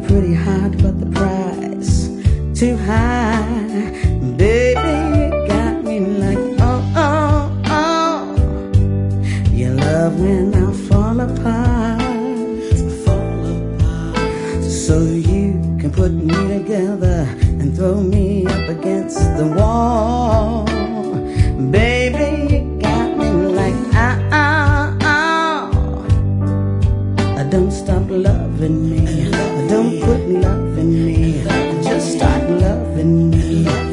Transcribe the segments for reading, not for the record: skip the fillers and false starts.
pretty hard, but the price too high. Baby, you got me like, oh, oh, oh. Your love when I fall apart, so you can put me together and throw me up against the wall. Baby, you got me like, don't stop loving me, don't put love in me, just start loving me,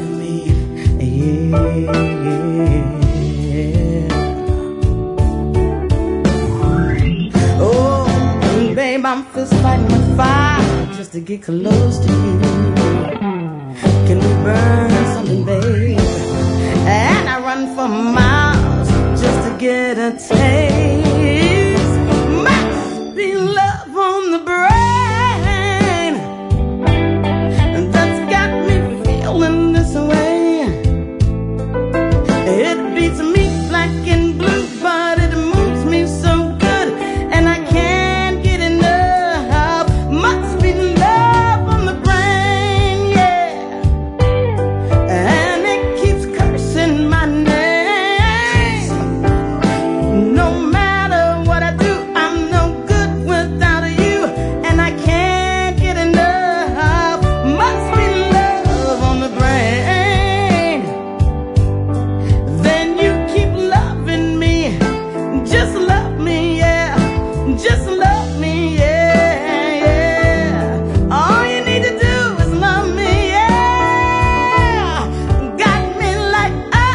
yeah, yeah. Oh, babe, I'm fist fighting with fire just to get close to you. Can we burn something, babe? And I run for miles just to get a taste. Must be love on the brain, and that's got me feeling this way. It beats me black and blue, but it moves me so good, and I can't get enough. Must be love on the brain, yeah. And it keeps cursing my name. No matter what I do, I'm no good without you, and I can't get enough. Must be love on the brain. Then you keep loving me, just love me, yeah, just love me, yeah, yeah. All you need to do is love me, yeah. Got me like,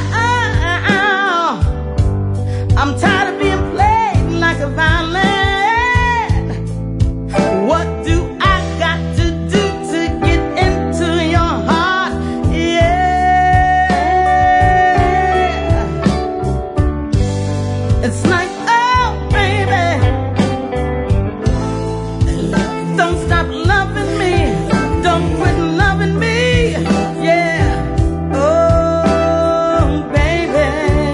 I'm tired of being played like a violin. What do I got to do to get into your heart? Yeah. It's like, oh, baby, don't stop loving me, don't quit loving me, yeah. Oh, baby.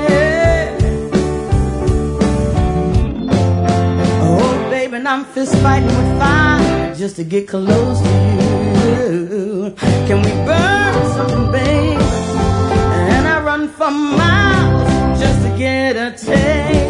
Oh, baby, and I'm fist fighting with fire just to get close to you. Can we burn something, babe? And I run for miles just to get a taste.